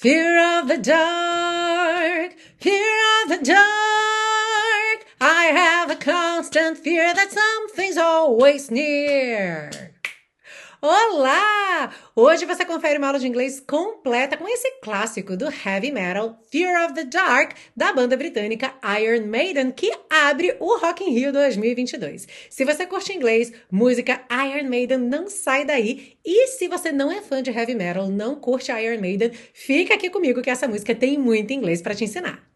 Fear of the dark, fear of the dark. I have a constant fear that something's always near. Olá! Hoje você confere uma aula de inglês completa com esse clássico do heavy metal, Fear of the Dark, da banda britânica Iron Maiden, que abre o Rock in Rio 2022. Se você curte inglês, música Iron Maiden, não sai daí. E se você não é fã de heavy metal, não curte Iron Maiden, fica aqui comigo que essa música tem muito inglês para te ensinar.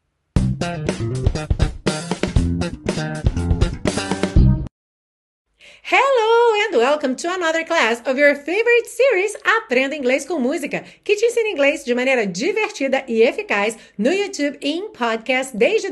Hello and welcome to another class of your favorite series Aprenda Inglês com Música, que te ensina inglês de maneira divertida e eficaz no YouTube e em podcast desde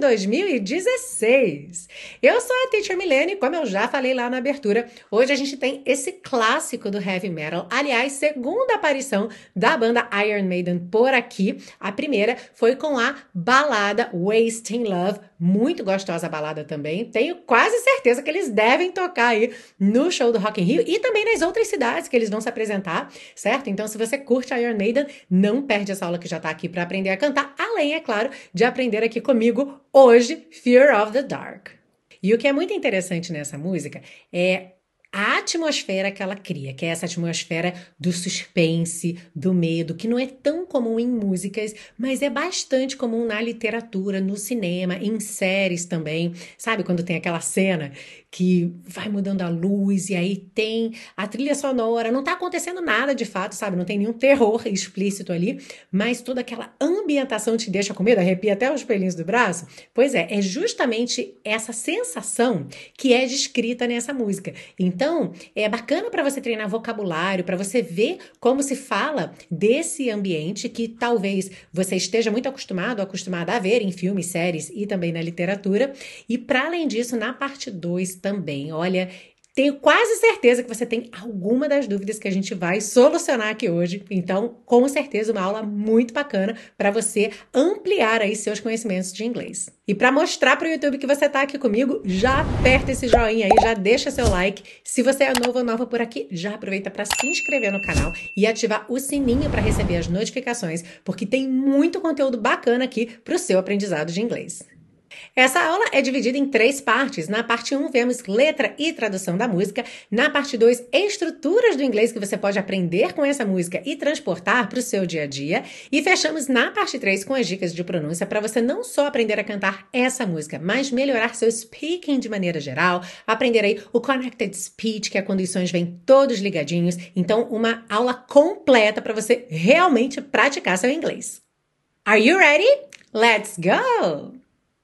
2016. Eu sou a Teacher Milene, como eu já falei lá na abertura, hoje a gente tem esse clássico do heavy metal, aliás, segunda aparição da banda Iron Maiden por aqui. A primeira foi com a balada Wasting Love, muito gostosa a balada também. Tenho quase certeza que eles devem tocar aí no show do Rock in Rio e também nas outras cidades que eles vão se apresentar, certo? Então, se você curte Iron Maiden, não perde essa aula que já tá aqui para aprender a cantar, além, é claro, de aprender aqui comigo hoje, Fear of the Dark. E o que é muito interessante nessa música é a atmosfera que ela cria, que é essa atmosfera do suspense, do medo, que não é tão comum em músicas, mas é bastante comum na literatura, no cinema, em séries também. Sabe quando tem aquela cena que vai mudando a luz e aí tem a trilha sonora, não tá acontecendo nada de fato, sabe? Não tem nenhum terror explícito ali, mas toda aquela ambientação te deixa com medo, arrepia até os pelinhos do braço. Pois é justamente essa sensação que é descrita nessa música. Então, é bacana para você treinar vocabulário, para você ver como se fala desse ambiente que talvez você esteja muito acostumada a ver em filmes, séries e também na literatura. E para além disso, na parte 2 também, olha, tenho quase certeza que você tem alguma das dúvidas que a gente vai solucionar aqui hoje. Então, com certeza, uma aula muito bacana para você ampliar aí seus conhecimentos de inglês. E para mostrar para o YouTube que você está aqui comigo, já aperta esse joinha aí, já deixa seu like. Se você é novo ou nova por aqui, já aproveita para se inscrever no canal e ativar o sininho para receber as notificações, porque tem muito conteúdo bacana aqui para o seu aprendizado de inglês. Essa aula é dividida em 3 partes. Na parte 1, vemos letra e tradução da música. Na parte 2, estruturas do inglês que você pode aprender com essa música e transportar para o seu dia a dia. E fechamos na parte 3 com as dicas de pronúncia para você não só aprender a cantar essa música, mas melhorar seu speaking de maneira geral, aprender aí o connected speech, que é quando os sons vêm todos ligadinhos. Então, uma aula completa para você realmente praticar seu inglês. Are you ready? Let's go!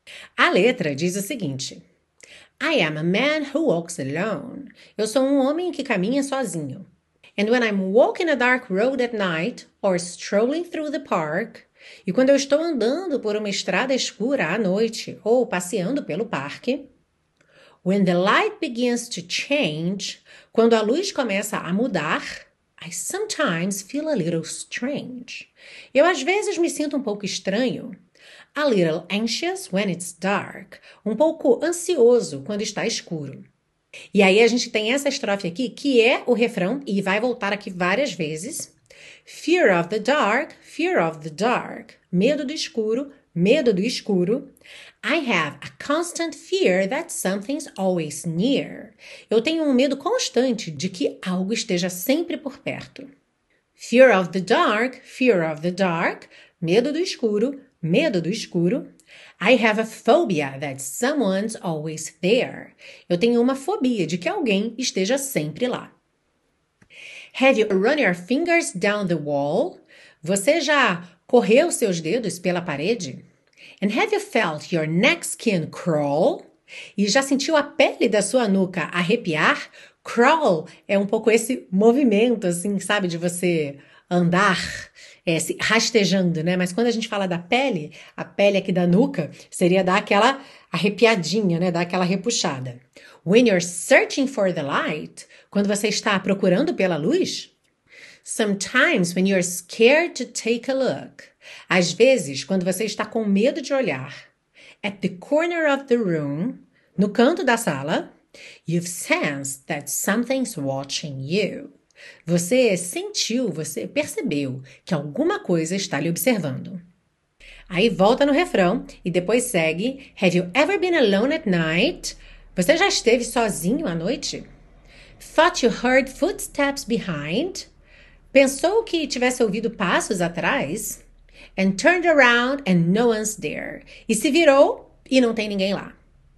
A letra diz o seguinte: I am a man who walks alone. Eu sou um homem que caminha sozinho. And when I'm walking a dark road at night or strolling through the park, e quando eu estou andando por uma estrada escura à noite ou passeando pelo parque, when the light begins to change, quando a luz começa a mudar, I sometimes feel a little strange. Eu às vezes me sinto um pouco estranho. A little anxious when it's dark. Um pouco ansioso quando está escuro. E aí a gente tem essa estrofe aqui, que é o refrão, e vai voltar aqui várias vezes. Fear of the dark, fear of the dark. Medo do escuro, medo do escuro. I have a constant fear that something's always near. Eu tenho um medo constante de que algo esteja sempre por perto. Fear of the dark, fear of the dark. Medo do escuro, medo do escuro. I have a phobia that someone's always there. Eu tenho uma fobia de que alguém esteja sempre lá. Have you run your fingers down the wall? Você já correu seus dedos pela parede? And have you felt your neck skin crawl? E já sentiu a pele da sua nuca arrepiar? Crawl é um pouco esse movimento, assim, sabe, de você andar se rastejando, né? Mas quando a gente fala da pele, a pele aqui da nuca seria dar aquela arrepiadinha, né? Dar aquela repuxada. When you're searching for the light, quando você está procurando pela luz. Sometimes when you're scared to take a look. Às vezes, quando você está com medo de olhar. At the corner of the room, no canto da sala. You've sensed that something's watching you. Você sentiu, você percebeu que alguma coisa está lhe observando. Aí volta no refrão e depois segue: Have you ever been alone at night? Você já esteve sozinho à noite? Thought you heard footsteps behind? Pensou que tivesse ouvido passos atrás? And turned around and no one's there. E se virou e não tem ninguém lá.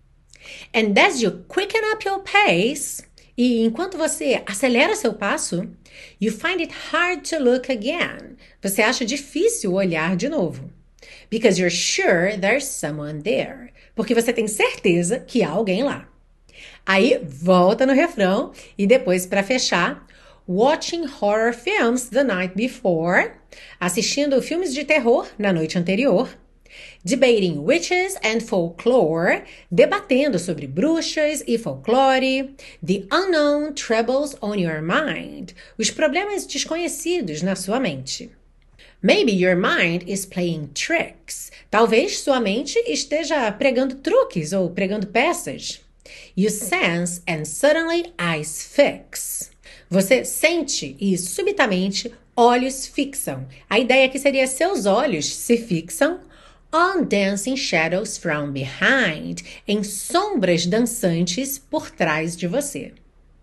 And as you quicken up your pace, e enquanto você acelera seu passo, you find it hard to look again. Você acha difícil olhar de novo. Because you're sure there's someone there. Porque você tem certeza que há alguém lá. Aí volta no refrão e depois, para fechar, watching horror films the night before, assistindo filmes de terror na noite anterior, debating witches and folklore, debatendo sobre bruxas e folclore, the unknown troubles on your mind, os problemas desconhecidos na sua mente. Maybe your mind is playing tricks. Talvez sua mente esteja pregando truques ou pregando peças. You sense and suddenly eyes fix. Você sente e subitamente olhos fixam. A ideia aqui seria seus olhos se fixam on dancing shadows from behind, em sombras dançantes por trás de você.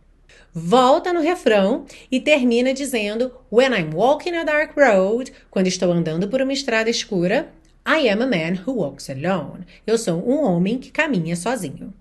Volta no refrão e termina dizendo When I'm walking a dark road, quando estou andando por uma estrada escura, I am a man who walks alone. Eu sou um homem que caminha sozinho.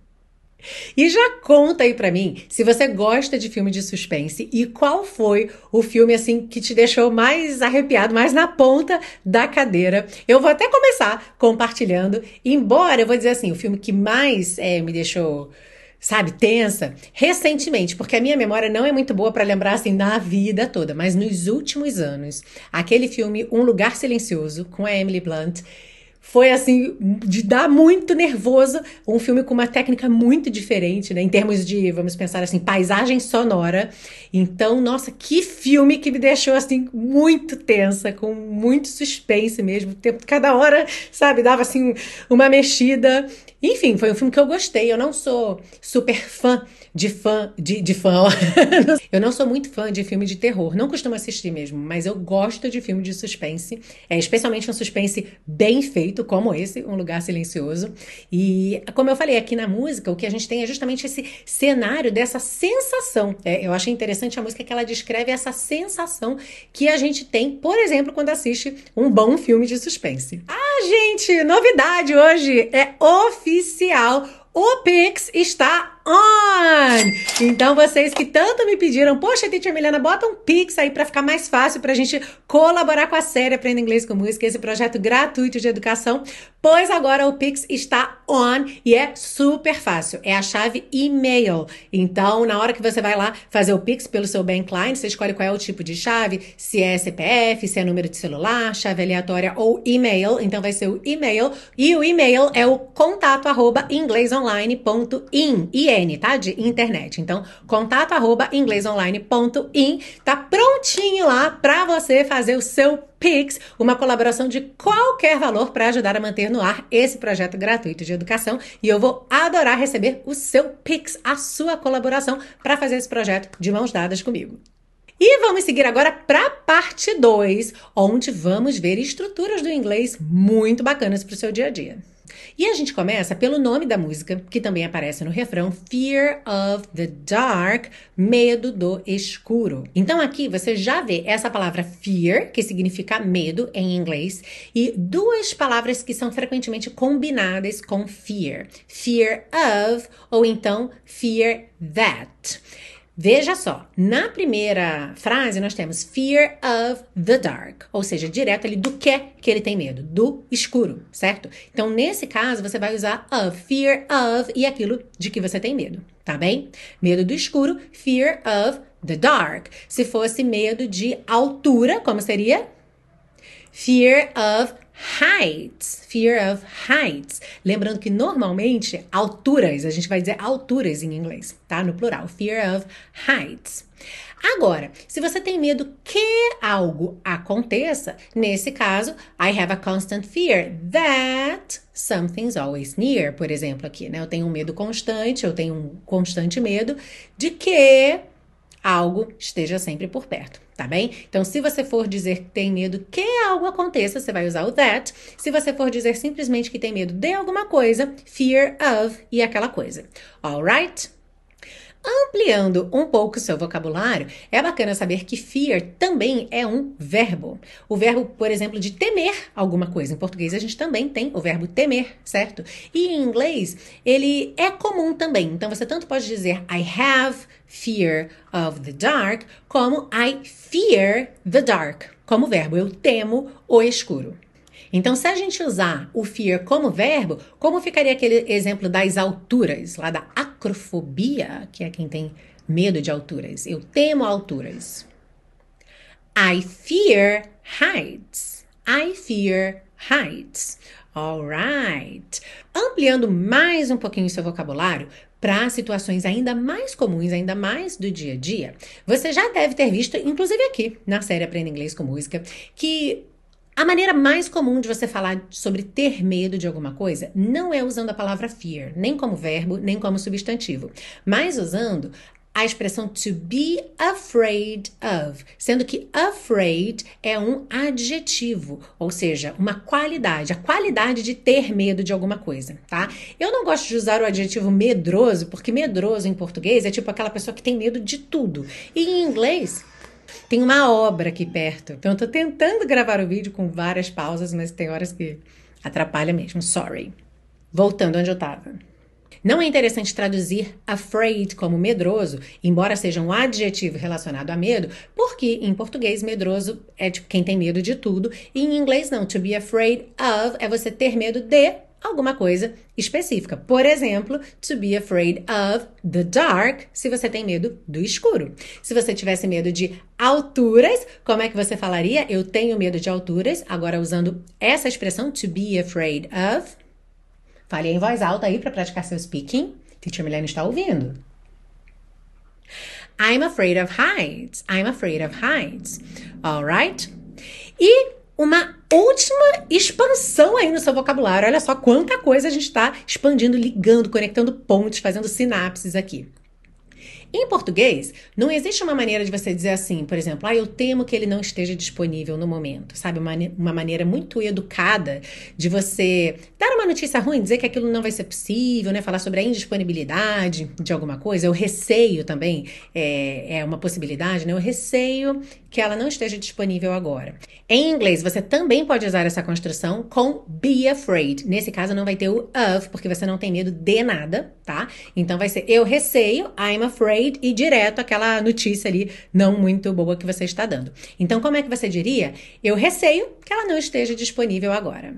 E já conta aí pra mim se você gosta de filme de suspense e qual foi o filme assim que te deixou mais arrepiado, mais na ponta da cadeira. Eu vou até começar compartilhando, embora eu vou dizer assim, o filme que mais me deixou, sabe, tensa, recentemente, porque a minha memória não é muito boa pra lembrar assim na vida toda, mas nos últimos anos, aquele filme Um Lugar Silencioso com a Emily Blunt, foi assim, de dar muito nervoso, um filme com uma técnica muito diferente, né, em termos de, vamos pensar assim, paisagem sonora. Então, nossa, que filme que me deixou assim, muito tensa, com muito suspense mesmo, cada hora, sabe, dava assim, uma mexida. Enfim, foi um filme que eu gostei, eu não sou super fã de fã. Eu não sou muito fã de filme de terror, não costumo assistir mesmo, mas eu gosto de filme de suspense, especialmente um suspense bem feito, como esse, Um Lugar Silencioso. E, como eu falei, aqui na música, o que a gente tem é justamente esse cenário dessa sensação. Eu achei interessante a música que ela descreve essa sensação que a gente tem, por exemplo, quando assiste um bom filme de suspense. Ah, gente, novidade hoje é oficial. O Pix está on! Então, vocês que tanto me pediram, poxa, Teacher Milena, bota um Pix aí para ficar mais fácil pra gente colaborar com a série Aprenda Inglês com Música, esse projeto gratuito de educação, pois agora o Pix está on e é super fácil. É a chave e-mail. Então, na hora que você vai lá fazer o Pix pelo seu Bank Line, você escolhe qual é o tipo de chave, se é CPF, se é número de celular, chave aleatória ou e-mail. Então, vai ser o e-mail. E o e-mail é o contato@inglesonline.in, tá? De internet. Então, contato@inglesonline.in, tá prontinho lá para você fazer o seu Pix, uma colaboração de qualquer valor para ajudar a manter no ar esse projeto gratuito de educação. E eu vou adorar receber o seu Pix, a sua colaboração para fazer esse projeto de mãos dadas comigo. E vamos seguir agora para a parte 2, onde vamos ver estruturas do inglês muito bacanas para o seu dia a dia. E a gente começa pelo nome da música, que também aparece no refrão, Fear of the Dark, medo do escuro. Então aqui você já vê essa palavra fear, que significa medo em inglês, e duas palavras que são frequentemente combinadas com fear. Fear of, ou então fear that. Veja só, na primeira frase nós temos fear of the dark, ou seja, direto ali do que ele tem medo, do escuro, certo? Então, nesse caso, você vai usar of, fear of e aquilo de que você tem medo, tá bem? Medo do escuro, fear of the dark. Se fosse medo de altura, como seria? Fear of heights, fear of heights. Lembrando que normalmente alturas, a gente vai dizer alturas em inglês, tá? No plural, fear of heights. Agora, se você tem medo que algo aconteça, nesse caso, I have a constant fear that something's always near, por exemplo, aqui, né? Eu tenho um medo constante, eu tenho um constante medo de que algo esteja sempre por perto, tá bem? Então, se você for dizer que tem medo que algo aconteça, você vai usar o that. Se você for dizer simplesmente que tem medo de alguma coisa, fear of e aquela coisa. Alright? Ampliando um pouco o seu vocabulário, é bacana saber que fear também é um verbo. O verbo, por exemplo, de temer alguma coisa. Em português, a gente também tem o verbo temer, certo? E em inglês, ele é comum também. Então, você tanto pode dizer I have fear of the dark, como I fear the dark, como verbo. Eu temo o escuro. Então, se a gente usar o fear como verbo, como ficaria aquele exemplo das alturas, lá da acrofobia, que é quem tem medo de alturas? Eu temo alturas. I fear heights. I fear heights. Alright. Ampliando mais um pouquinho o seu vocabulário, para situações ainda mais comuns, ainda mais do dia a dia, você já deve ter visto, inclusive aqui na série Aprenda Inglês com Música, que a maneira mais comum de você falar sobre ter medo de alguma coisa não é usando a palavra fear, nem como verbo, nem como substantivo, mas usando a expressão to be afraid of, sendo que afraid é um adjetivo, ou seja, uma qualidade, a qualidade de ter medo de alguma coisa, tá? Eu não gosto de usar o adjetivo medroso, porque medroso em português é tipo aquela pessoa que tem medo de tudo. E em inglês tem uma obra aqui perto, então eu tô tentando gravar o vídeo com várias pausas, mas tem horas que atrapalha mesmo, sorry. Voltando onde eu tava. Não é interessante traduzir afraid como medroso, embora seja um adjetivo relacionado a medo, porque em português medroso é tipo quem tem medo de tudo, e em inglês não. To be afraid of é você ter medo de alguma coisa específica. Por exemplo, to be afraid of the dark, se você tem medo do escuro. Se você tivesse medo de alturas, como é que você falaria? Eu tenho medo de alturas. Agora, usando essa expressão, to be afraid of. Fale em voz alta aí para praticar seu speaking. Teacher Milene está ouvindo. I'm afraid of heights. I'm afraid of heights. Alright? E uma última expansão aí no seu vocabulário. Olha só quanta coisa a gente está expandindo, ligando, conectando pontos, fazendo sinapses aqui. Em português, não existe uma maneira de você dizer assim, por exemplo, eu temo que ele não esteja disponível no momento, sabe? Uma maneira muito educada de você dar uma notícia ruim, dizer que aquilo não vai ser possível, né? Falar sobre a indisponibilidade de alguma coisa, o receio também é uma possibilidade, né? O receio que ela não esteja disponível agora. Em inglês, você também pode usar essa construção com be afraid. Nesse caso, não vai ter o of, porque você não tem medo de nada, tá? Então, vai ser eu receio, I'm afraid, e direto aquela notícia ali não muito boa que você está dando. Então, como é que você diria? Eu receio que ela não esteja disponível agora.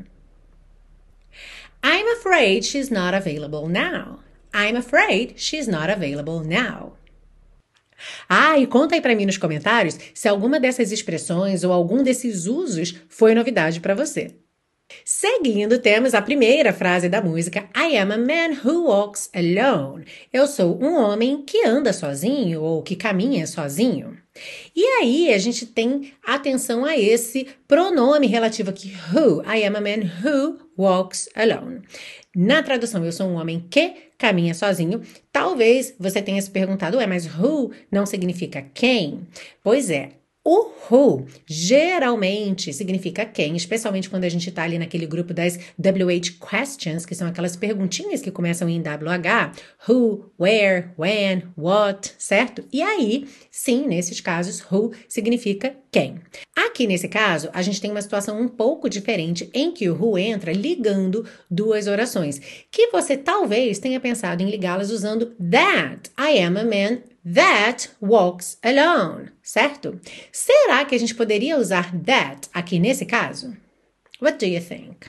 I'm afraid she's not available now. I'm afraid she's not available now. E conta aí pra mim nos comentários se alguma dessas expressões ou algum desses usos foi novidade para você. Seguindo, temos a primeira frase da música I am a man who walks alone. Eu sou um homem que anda sozinho ou que caminha sozinho. E aí a gente tem atenção a esse pronome relativo aqui, who. I am a man who walks alone. Na tradução, eu sou um homem que caminha sozinho. Talvez você tenha se perguntado, mas who não significa quem? Pois é. O who geralmente significa quem, especialmente quando a gente está ali naquele grupo das WH questions, que são aquelas perguntinhas que começam em WH, who, where, when, what, certo? E aí, sim, nesses casos, who significa quem. Aqui nesse caso, a gente tem uma situação um pouco diferente em que o who entra ligando duas orações, que você talvez tenha pensado em ligá-las usando that. I am a man that walks alone, certo? Será que a gente poderia usar that aqui nesse caso? What do you think?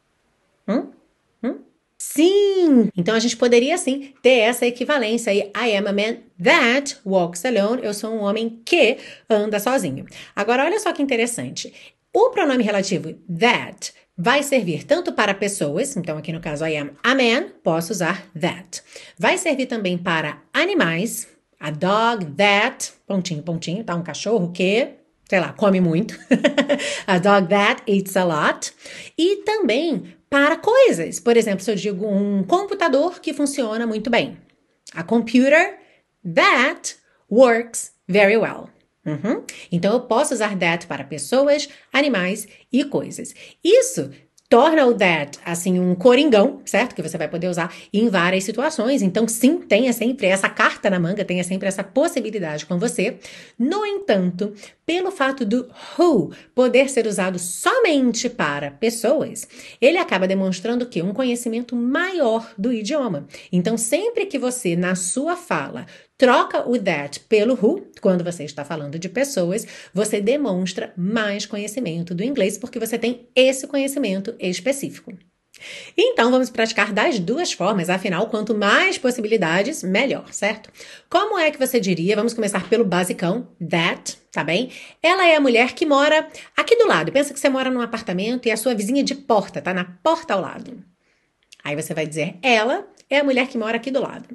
Sim! Então, a gente poderia, sim, ter essa equivalência aí. I am a man that walks alone. Eu sou um homem que anda sozinho. Agora, olha só que interessante. O pronome relativo that vai servir tanto para pessoas, então aqui no caso I am a man, posso usar that. Vai servir também para animais, a dog that, pontinho, pontinho, tá? Um cachorro que, sei lá, come muito. A dog that eats a lot. E também para coisas. Por exemplo, se eu digo um computador que funciona muito bem. A computer that works very well. Então, eu posso usar that para pessoas, animais e coisas. Isso torna o that, assim, um coringão, certo? Que você vai poder usar em várias situações. Então, sim, tenha sempre essa carta na manga, tenha sempre essa possibilidade com você. No entanto, pelo fato do who poder ser usado somente para pessoas, ele acaba demonstrando que um conhecimento maior do idioma. Então, sempre que você, na sua fala, troca o that pelo who, quando você está falando de pessoas, você demonstra mais conhecimento do inglês, porque você tem esse conhecimento específico. Então, vamos praticar das duas formas, afinal, quanto mais possibilidades, melhor, certo? Como é que você diria? Vamos começar pelo basicão, that, tá bem? Ela é a mulher que mora aqui do lado. Pensa que você mora num apartamento e a sua vizinha de porta, tá na porta ao lado. Aí você vai dizer, ela é a mulher que mora aqui do lado.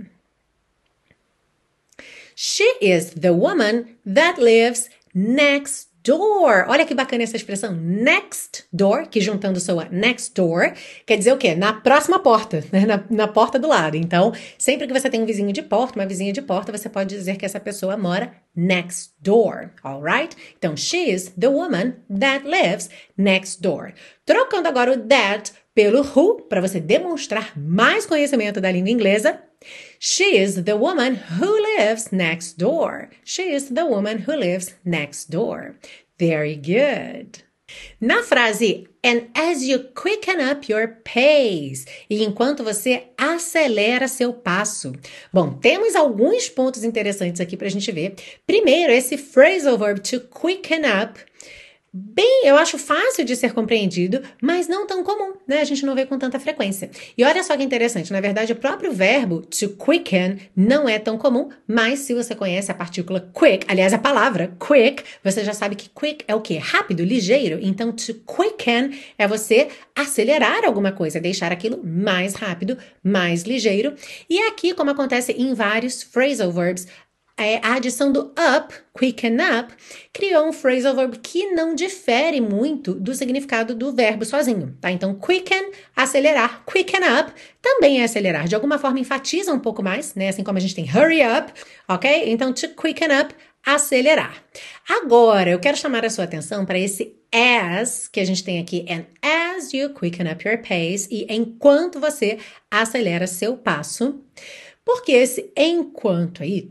She is the woman that lives next door. Olha que bacana essa expressão, next door, que juntando soa next door, quer dizer o quê? Na próxima porta, né? Na porta do lado. Então, sempre que você tem um vizinho de porta, uma vizinha de porta, você pode dizer que essa pessoa mora next door, alright? Então, she is the woman that lives next door. Trocando agora o that pelo who, para você demonstrar mais conhecimento da língua inglesa. She is the woman who lives next door. She is the woman who lives next door. Very good. Na frase, and as you quicken up your pace, e enquanto você acelera seu passo. Bom, temos alguns pontos interessantes aqui para a gente ver. Primeiro, esse phrasal verb to quicken up. Bem, eu acho fácil de ser compreendido, mas não tão comum, né? A gente não vê com tanta frequência. E olha só que interessante, na verdade, o próprio verbo to quicken não é tão comum, mas se você conhece a partícula quick, aliás, a palavra quick, você já sabe que quick é o quê? Rápido, ligeiro. Então, to quicken é você acelerar alguma coisa, deixar aquilo mais rápido, mais ligeiro. E aqui, como acontece em vários phrasal verbs, a adição do up, quicken up, criou um phrasal verb que não difere muito do significado do verbo sozinho, tá? Então, quicken, acelerar, quicken up, também é acelerar. De alguma forma, enfatiza um pouco mais, né? Assim como a gente tem hurry up, ok? Então, to quicken up, acelerar. Agora, eu quero chamar a sua atenção para esse as, que a gente tem aqui, and as you quicken up your pace, e enquanto você acelera seu passo. Porque esse enquanto aí,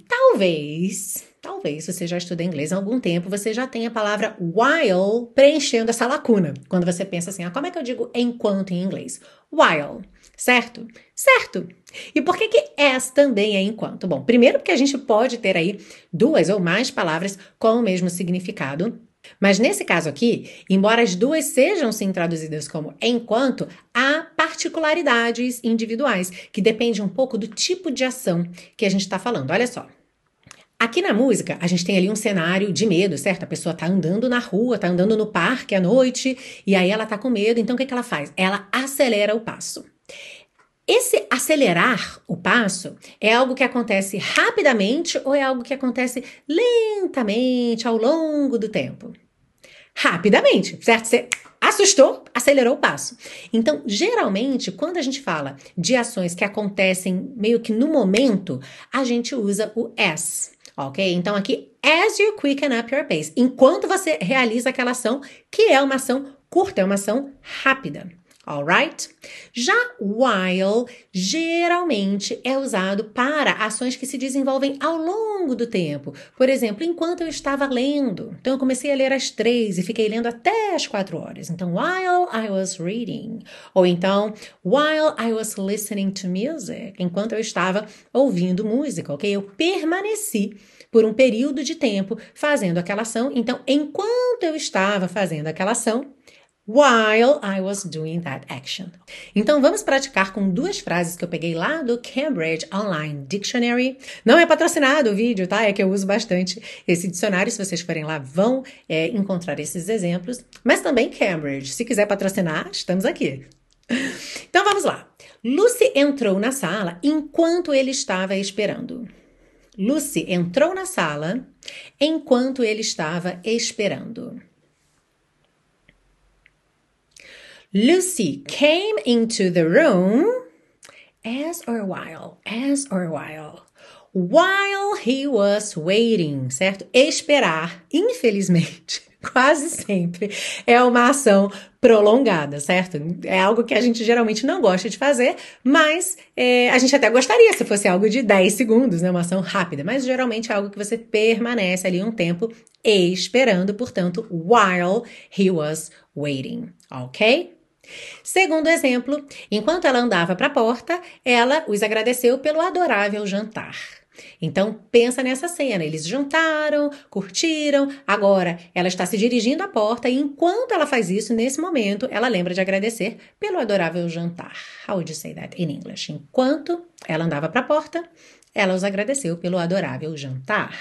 talvez você já estuda inglês há algum tempo, você já tem a palavra while preenchendo essa lacuna. Quando você pensa assim, como é que eu digo enquanto em inglês? While, certo? Certo! E por que as também é enquanto? Bom, primeiro porque a gente pode ter aí duas ou mais palavras com o mesmo significado. Mas nesse caso aqui, embora as duas sejam sim traduzidas como enquanto, há particularidades individuais, que depende um pouco do tipo de ação que a gente está falando. Olha só. Aqui na música, a gente tem ali um cenário de medo, certo? A pessoa tá andando na rua, tá andando no parque à noite, e aí ela tá com medo, então o que ela faz? Ela acelera o passo. Esse acelerar o passo é algo que acontece rapidamente ou é algo que acontece lentamente ao longo do tempo? Rapidamente, certo? Você assustou, acelerou o passo. Então, geralmente, quando a gente fala de ações que acontecem meio que no momento, a gente usa o as, ok? Então, aqui, as you quicken up your pace. Enquanto você realiza aquela ação, que é uma ação curta, é uma ação rápida. Alright? Já while geralmente é usado para ações que se desenvolvem ao longo do tempo. Por exemplo, enquanto eu estava lendo. Então, eu comecei a ler às 3 e fiquei lendo até às 4 horas. Então, while I was reading. Ou então, while I was listening to music. Enquanto eu estava ouvindo música, ok? Eu permaneci por um período de tempo fazendo aquela ação. Então, enquanto eu estava fazendo aquela ação, while I was doing that action. Então, vamos praticar com duas frases que eu peguei lá do Cambridge Online Dictionary. Não é patrocinado o vídeo, tá? É que eu uso bastante esse dicionário. Se vocês forem lá, vão encontrar esses exemplos. Mas também Cambridge. Se quiser patrocinar, estamos aqui. Então, vamos lá. Lucy entrou na sala enquanto ele estava esperando. Lucy entrou na sala enquanto ele estava esperando. Lucy came into the room as or while. While he was waiting, certo? Esperar, infelizmente, quase sempre é uma ação prolongada, certo? É algo que a gente geralmente não gosta de fazer, mas a gente até gostaria se fosse algo de 10 segundos, né? Uma ação rápida, mas geralmente é algo que você permanece ali um tempo esperando, portanto, while he was waiting, ok? Segundo exemplo, enquanto ela andava para a porta, ela os agradeceu pelo adorável jantar. Então, pensa nessa cena. Eles jantaram, curtiram, agora ela está se dirigindo à porta e enquanto ela faz isso, nesse momento, ela lembra de agradecer pelo adorável jantar. How would you say that in English? Enquanto ela andava para a porta, ela os agradeceu pelo adorável jantar.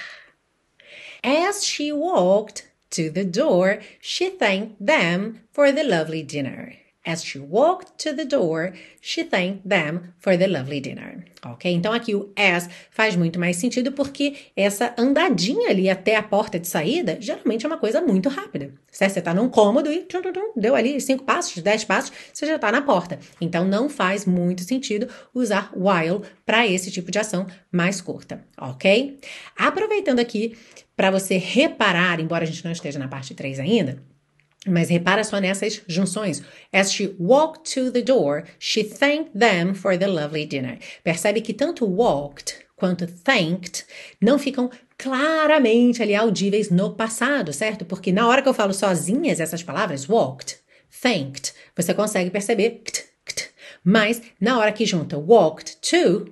As she walked to the door, she thanked them for the lovely dinner. As she walked to the door, she thanked them for the lovely dinner. Ok? Então aqui o as faz muito mais sentido porque essa andadinha ali até a porta de saída geralmente é uma coisa muito rápida. Certo? Você está num cômodo e deu ali 5 passos, 10 passos, você já está na porta. Então não faz muito sentido usar while para esse tipo de ação mais curta. Ok? Aproveitando aqui para você reparar, embora a gente não esteja na parte 3 ainda, mas repara só nessas junções. As she walked to the door, she thanked them for the lovely dinner. Percebe que tanto walked quanto thanked não ficam claramente ali audíveis no passado, certo? Porque na hora que eu falo sozinhas essas palavras, walked, thanked, você consegue perceber kt. Mas na hora que junta walked to,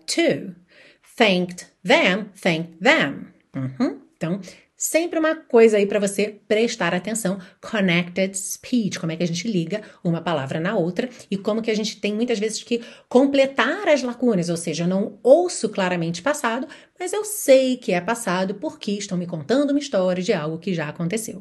thanked them. Então, sempre uma coisa aí para você prestar atenção, connected speech, como é que a gente liga uma palavra na outra e como que a gente tem muitas vezes que completar as lacunas, ou seja, eu não ouço claramente passado, mas eu sei que é passado porque estão me contando uma história de algo que já aconteceu.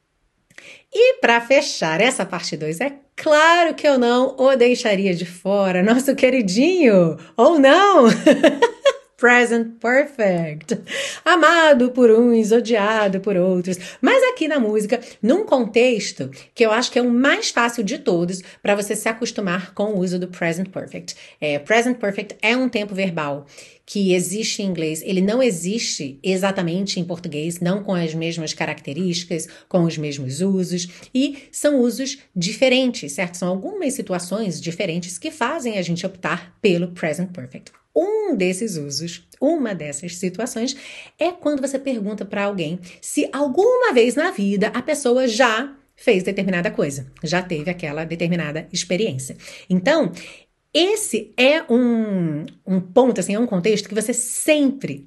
E para fechar essa parte 2, é claro que eu não o deixaria de fora, nosso queridinho, ou não? Present perfect. Amado por uns, odiado por outros. Mas aqui na música, num contexto que eu acho que é o mais fácil de todos para você se acostumar com o uso do present perfect. Present perfect é um tempo verbal que existe em inglês. Ele não existe exatamente em português, não com as mesmas características, com os mesmos usos. E são usos diferentes, certo? São algumas situações diferentes que fazem a gente optar pelo present perfect. Um desses usos, uma dessas situações, é quando você pergunta para alguém se alguma vez na vida a pessoa já fez determinada coisa, já teve aquela determinada experiência. Então, esse é um ponto, assim, é um contexto que você sempre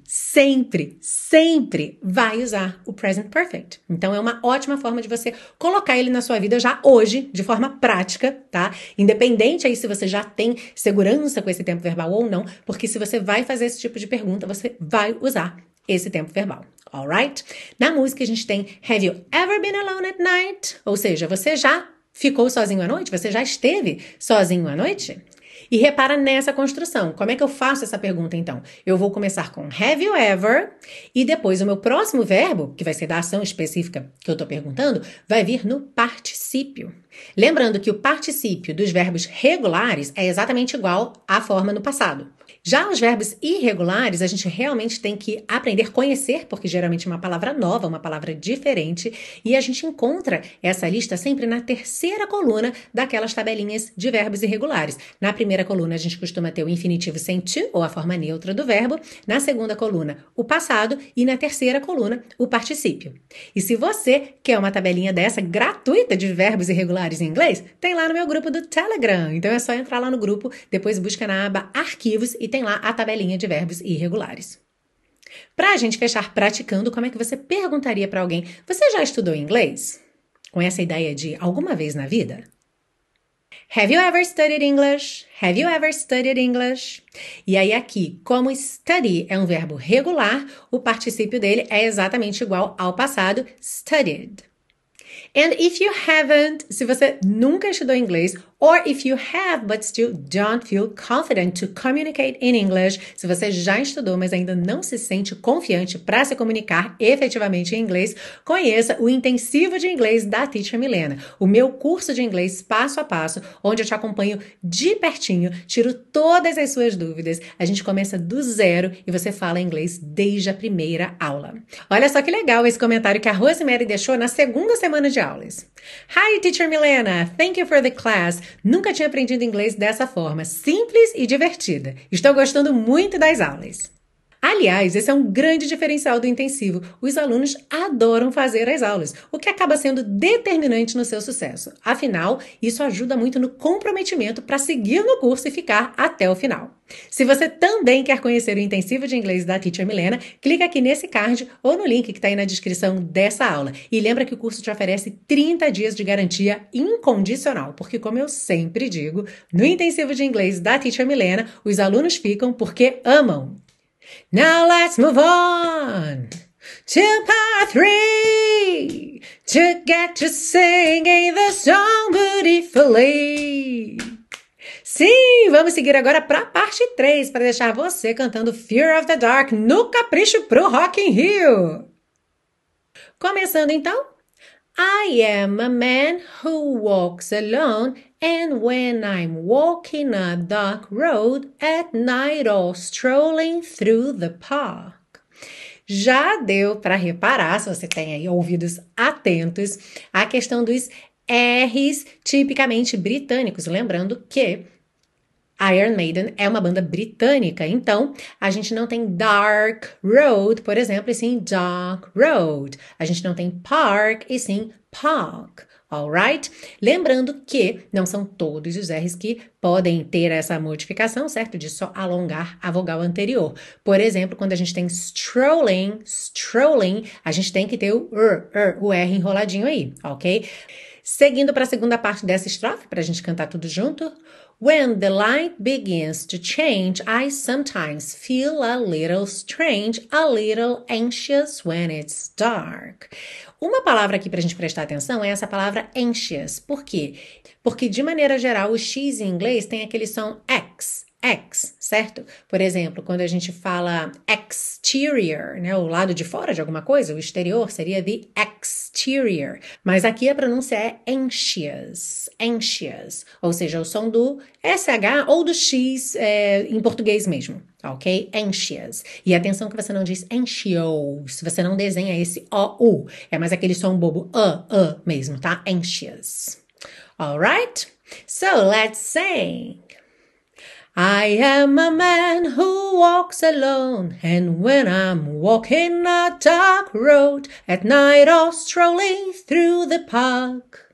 vai usar o present perfect. Então, é uma ótima forma de você colocar ele na sua vida já hoje, de forma prática, tá? Independente aí se você já tem segurança com esse tempo verbal ou não, porque se você vai fazer esse tipo de pergunta, você vai usar esse tempo verbal. Alright? Na música a gente tem Have you ever been alone at night? Ou seja, você já ficou sozinho à noite? Você já esteve sozinho à noite? E repara nessa construção. Como é que eu faço essa pergunta, então? Eu vou começar com have you ever e depois o meu próximo verbo, que vai ser da ação específica que eu estou perguntando, vai vir no particípio. Lembrando que o particípio dos verbos regulares é exatamente igual à forma no passado. Já os verbos irregulares, a gente realmente tem que aprender a conhecer, porque geralmente é uma palavra nova, uma palavra diferente, e a gente encontra essa lista sempre na terceira coluna daquelas tabelinhas de verbos irregulares. Na primeira coluna, a gente costuma ter o infinitivo sem to, ou a forma neutra do verbo, na segunda coluna, o passado, e na terceira coluna, o particípio. E se você quer uma tabelinha dessa gratuita de verbos irregulares em inglês, tem lá no meu grupo do Telegram. Então é só entrar lá no grupo, depois busca na aba Arquivos e tem lá a tabelinha de verbos irregulares. Para a gente fechar praticando, como é que você perguntaria para alguém: você já estudou inglês? Com essa ideia de alguma vez na vida? Have you ever studied English? Have you ever studied English? E aí aqui, como study é um verbo regular, o particípio dele é exatamente igual ao passado, studied. And if you haven't, se você nunca estudou inglês, or if you have but still don't feel confident to communicate in English, se você já estudou, mas ainda não se sente confiante para se comunicar efetivamente em inglês, conheça o Intensivo de Inglês da Teacher Milena, o meu curso de inglês passo a passo, onde eu te acompanho de pertinho, tiro todas as suas dúvidas, a gente começa do zero e você fala inglês desde a primeira aula. Olha só que legal esse comentário que a Rosemary deixou na segunda semana de aulas. Hi, Teacher Milena! Thank you for the class. Nunca tinha aprendido inglês dessa forma, simples e divertida. Estou gostando muito das aulas. Aliás, esse é um grande diferencial do intensivo. Os alunos adoram fazer as aulas, o que acaba sendo determinante no seu sucesso. Afinal, isso ajuda muito no comprometimento para seguir no curso e ficar até o final. Se você também quer conhecer o intensivo de inglês da Teacher Milena, clica aqui nesse card ou no link que está aí na descrição dessa aula. E lembra que o curso te oferece 30 dias de garantia incondicional, porque como eu sempre digo, no intensivo de inglês da Teacher Milena, os alunos ficam porque amam. Now let's move on to part 3 to get to singing the song beautifully. Sim, vamos seguir agora para a parte 3 para deixar você cantando Fear of the Dark no capricho pro Rock in Rio. Começando então. I am a man who walks alone, and when I'm walking a dark road at night or strolling through the park. Já deu para reparar, se você tem aí ouvidos atentos, a questão dos R's tipicamente britânicos. Lembrando que Iron Maiden é uma banda britânica, então a gente não tem Dark Road, por exemplo, e sim Dark Road. A gente não tem Park, e sim Park, alright? Lembrando que não são todos os R's que podem ter essa modificação, certo? De só alongar a vogal anterior. Por exemplo, quando a gente tem strolling, a gente tem que ter o R enroladinho aí, ok? Seguindo para a segunda parte dessa estrofe, para a gente cantar tudo junto. When the light begins to change, I sometimes feel a little strange, a little anxious when it's dark. Uma palavra aqui para a gente prestar atenção é essa palavra anxious. Por quê? Porque, de maneira geral, o X em inglês tem aquele som X, certo? Por exemplo, quando a gente fala exterior, né, o lado de fora de alguma coisa, o exterior seria the exterior. Mas aqui a pronúncia é anxious, ou seja, o som do SH ou do X em português mesmo, ok? Anxious. E atenção que você não diz anxious, você não desenha esse O-U, é mais aquele som bobo, mesmo, tá? Anxious. Alright? So, let's sing. I am a man who walks alone, and when I'm walking a dark road, at night or strolling through the park.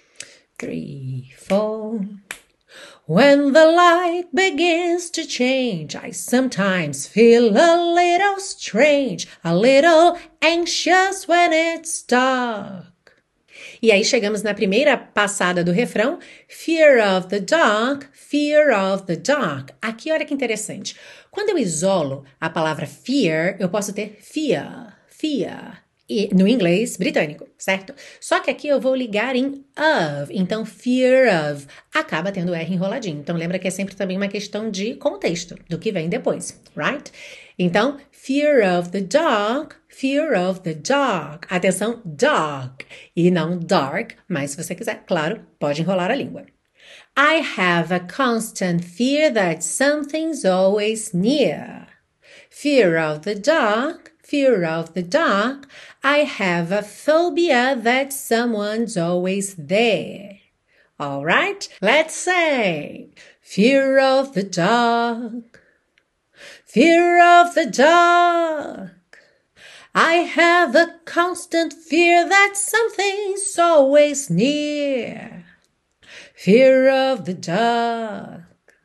3, 4. When the light begins to change, I sometimes feel a little strange, a little anxious when it's dark. E aí chegamos na primeira passada do refrão, Fear of the dark, fear of the dark. Aqui olha que interessante. Quando eu isolo a palavra fear, eu posso ter fear, e, no inglês britânico, certo? Só que aqui eu vou ligar em of, então fear of acaba tendo R enroladinho. Então lembra que é sempre também uma questão de contexto, do que vem depois, right? Então, fear of the dark, fear of the dark. Atenção, dark, e não dark, mas se você quiser, claro, pode enrolar a língua. I have a constant fear that something's always near. Fear of the dark, fear of the dark. I have a phobia that someone's always there. All right, let's say, fear of the dark, fear of the dark. I have a constant fear that something's always near. Fear of the dark,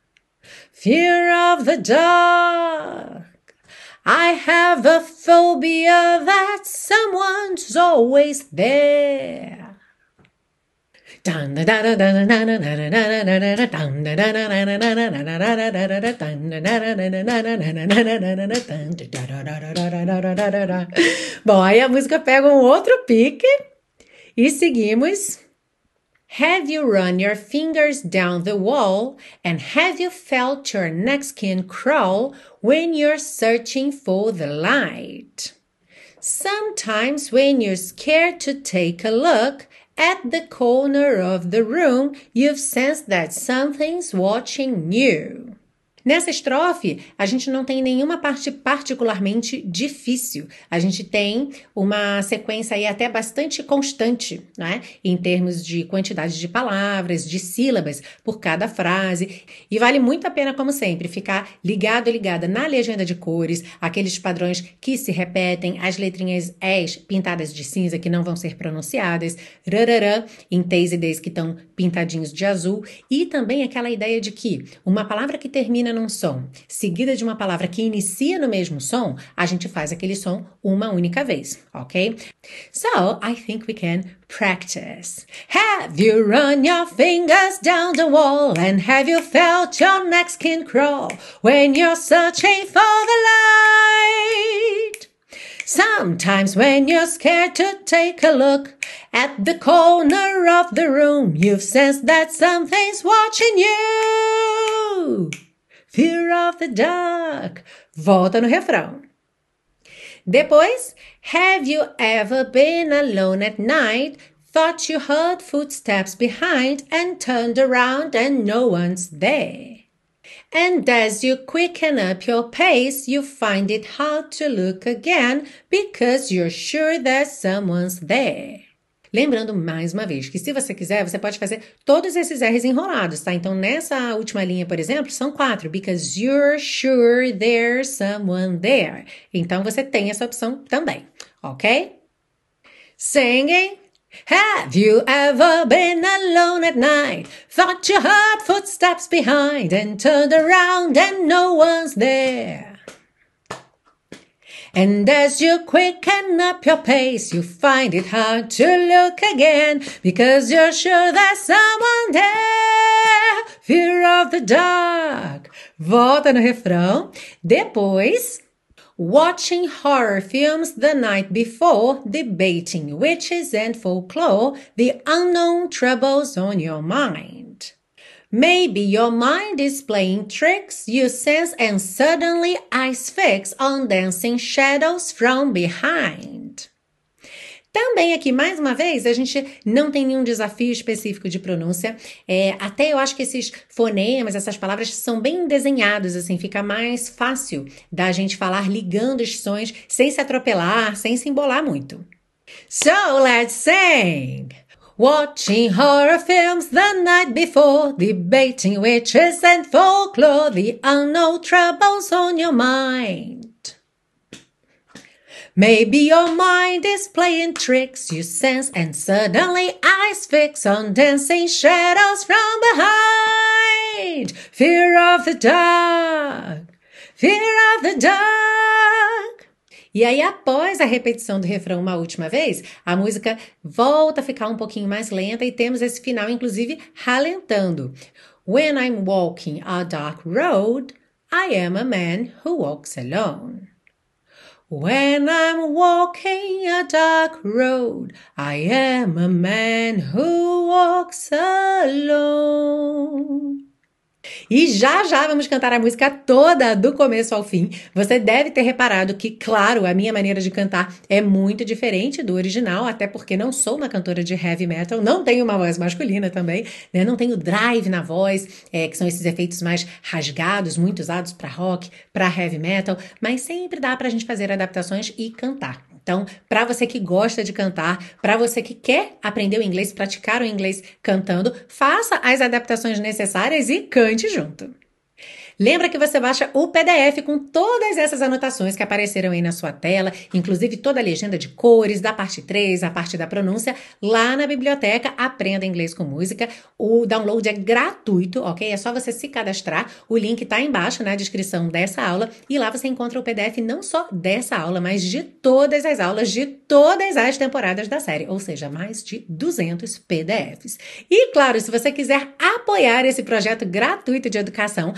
fear of the dark. I have a phobia that someone's always there. Bom, aí a música pega um outro pique E seguimos. Have you run your fingers down the wall and have you felt your neck skin crawl when you're searching for the light? Sometimes when you're scared to take a look at the corner of the room, you've sensed that something's watching you. Nessa estrofe, a gente não tem nenhuma parte particularmente difícil. A gente tem uma sequência aí até bastante constante, né? Em termos de quantidade de palavras, de sílabas por cada frase. E vale muito a pena, como sempre, ficar ligado ou ligada na legenda de cores, aqueles padrões que se repetem, as letrinhas S pintadas de cinza que não vão ser pronunciadas, rararã, em T's e D's que estão pintadinhos de azul, e também aquela ideia de que uma palavra que termina num som, seguida de uma palavra que inicia no mesmo som, a gente faz aquele som uma única vez, ok? So, I think we can practice. Have you run your fingers down the wall and have you felt your neck skin crawl when you're searching for the light? Sometimes when you're scared to take a look at the corner of the room, you've sensed that something's watching you. Fear of the dark. Volta no refrão. Depois, have you ever been alone at night, thought you heard footsteps behind and turned around and no one's there? And as you quicken up your pace, you find it hard to look again because you're sure that someone's there. Lembrando mais uma vez que se você quiser, você pode fazer todos esses R's enrolados, tá? Então, nessa última linha, por exemplo, são 4. Because you're sure there's someone there. Então, você tem essa opção também, ok? Singing. Have you ever been alone at night? Thought you heard footsteps behind and turned around and no one's there. And as you quicken up your pace, you find it hard to look again because you're sure there's someone there. Fear of the dark. Volta no refrão. Depois, watching horror films the night before, debating witches and folklore, the unknown troubles on your mind. Maybe your mind is playing tricks you sense and suddenly eyes fix on dancing shadows from behind. Também aqui, mais uma vez, a gente não tem nenhum desafio específico de pronúncia. Até eu acho que esses fonemas, essas palavras são bem desenhados, assim, fica mais fácil da gente falar ligando os sons sem se atropelar, sem se embolar muito. So, let's sing! Watching horror films the night before, debating witches and folklore, the unknown troubles on your mind. Maybe your mind is playing tricks you sense and suddenly eyes fix on dancing shadows from behind. Fear of the dark, fear of the dark. E aí, após a repetição do refrão uma última vez, a música volta a ficar um pouquinho mais lenta e temos esse final, inclusive, ralentando. When I'm walking a dark road, I am a man who walks alone. When I'm walking a dark road, I am a man who walks alone. E já vamos cantar a música toda do começo ao fim. Você deve ter reparado que, claro, a minha maneira de cantar é muito diferente do original, até porque não sou uma cantora de heavy metal, não tenho uma voz masculina também, né? Não tenho drive na voz, que são esses efeitos mais rasgados, muito usados para rock, para heavy metal, mas sempre dá pra gente fazer adaptações e cantar. Então, para você que gosta de cantar, para você que quer aprender o inglês, praticar o inglês cantando, faça as adaptações necessárias e cante junto. Lembra que você baixa o PDF com todas essas anotações que apareceram aí na sua tela, inclusive toda a legenda de cores, da parte 3, a parte da pronúncia, lá na biblioteca Aprenda Inglês com Música. O download é gratuito, ok? É só você se cadastrar. O link tá embaixo na descrição dessa aula e lá você encontra o PDF não só dessa aula, mas de todas as aulas de todas as temporadas da série, ou seja, mais de 200 PDFs. E claro, se você quiser apoiar esse projeto gratuito de educação, além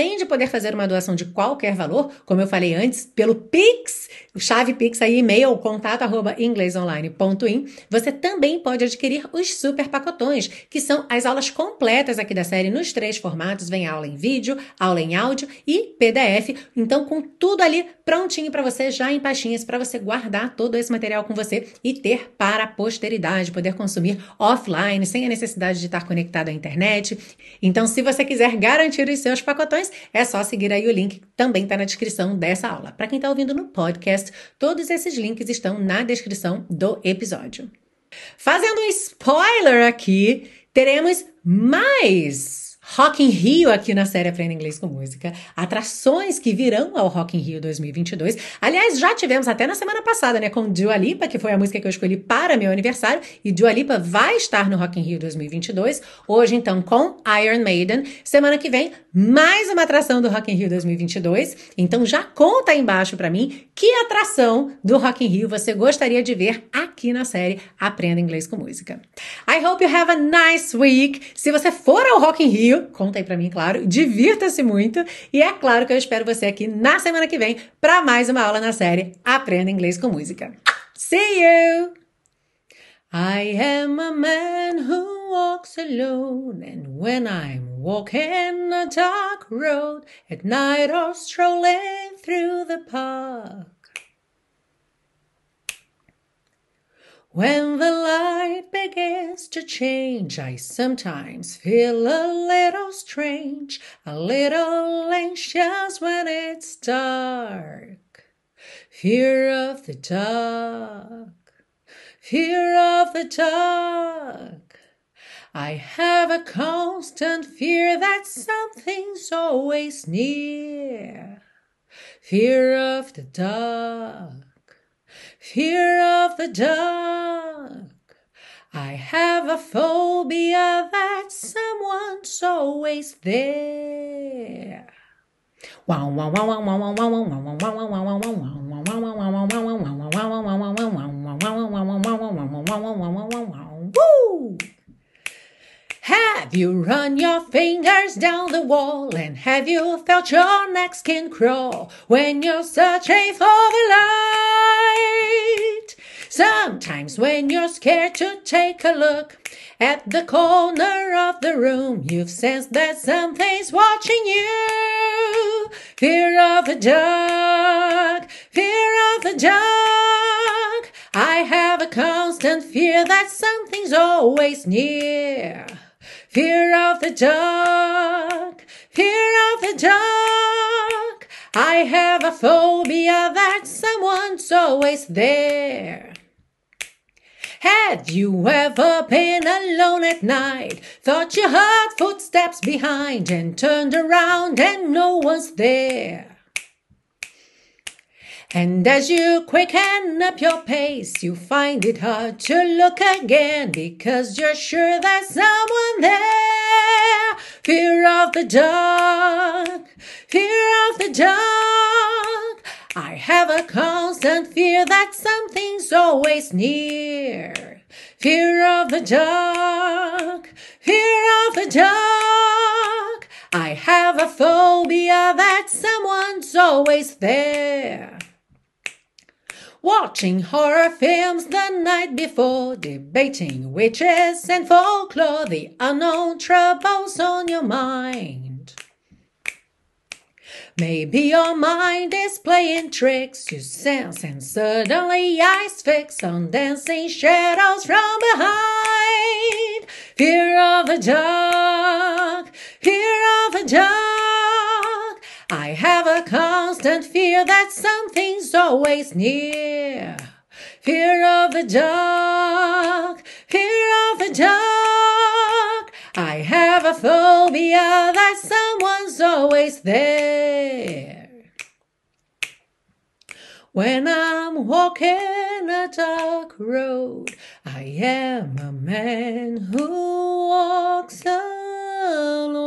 além de poder fazer uma doação de qualquer valor, como eu falei antes, pelo Pix, chave Pix aí, e-mail, contato@inglesonline.in, você também pode adquirir os super pacotões, que são as aulas completas aqui da série nos 3 formatos. Vem aula em vídeo, aula em áudio e PDF. Então, com tudo ali prontinho para você, já em pastinhas, para você guardar todo esse material com você e ter para a posteridade, poder consumir offline, sem a necessidade de estar conectado à internet. Então, se você quiser garantir os seus pacotões, é só seguir aí o link, também está na descrição dessa aula. Para quem está ouvindo no podcast, todos esses links estão na descrição do episódio. Fazendo um spoiler aqui, teremos mais Rock in Rio aqui na série Aprenda Inglês com Música. Atrações que virão ao Rock in Rio 2022. Aliás, já tivemos até na semana passada, né? Com Dua Lipa, que foi a música que eu escolhi para meu aniversário. E Dua Lipa vai estar no Rock in Rio 2022. Hoje, então, com Iron Maiden. Semana que vem, mais uma atração do Rock in Rio 2022. Então, já conta aí embaixo para mim que atração do Rock in Rio você gostaria de ver aqui na série Aprenda Inglês com Música. I hope you have a nice week. Se você for ao Rock in Rio, conta aí pra mim, claro. Divirta-se muito. E é claro que eu espero você aqui na semana que vem para mais uma aula na série Aprenda Inglês com Música. See you! I am a man who walks alone, and when I'm walking a dark road at night or strolling through the park, when the light begins to change, I sometimes feel a little strange, a little anxious when it's dark. Fear of the dark, fear of the dark. I have a constant fear that something's always near. Fear of the dark, fear of the dark. I have a phobia that someone's always there. Woo! Have you run your fingers down the wall, and have you felt your neck skin crawl when you're searching for the light? Sometimes when you're scared to take a look at the corner of the room, you've sensed that something's watching you. Fear of the dark, fear of the dark. I have a constant fear that something's always near. Fear of the dark, fear of the dark. I have a phobia that someone's always there. Had you ever been alone at night, thought you heard footsteps behind, and turned around and no one's there? And as you quicken up your pace, you find it hard to look again, because you're sure there's someone there. Fear of the dark, fear of the dark. I have a constant fear that something's always near. Fear of the dark, fear of the dark. I have a phobia that someone's always there. Watching horror films the night before, debating witches and folklore, the unknown troubles on your mind. Maybe your mind is playing tricks, you sense, and suddenly eyes fix on dancing shadows from behind. Fear of the dark, fear of the dark. I have a constant fear that something's always near. Fear of the dark, fear of the dark. I have a phobia that someone's always there. When I'm walking a dark road, I am a man who walks alone.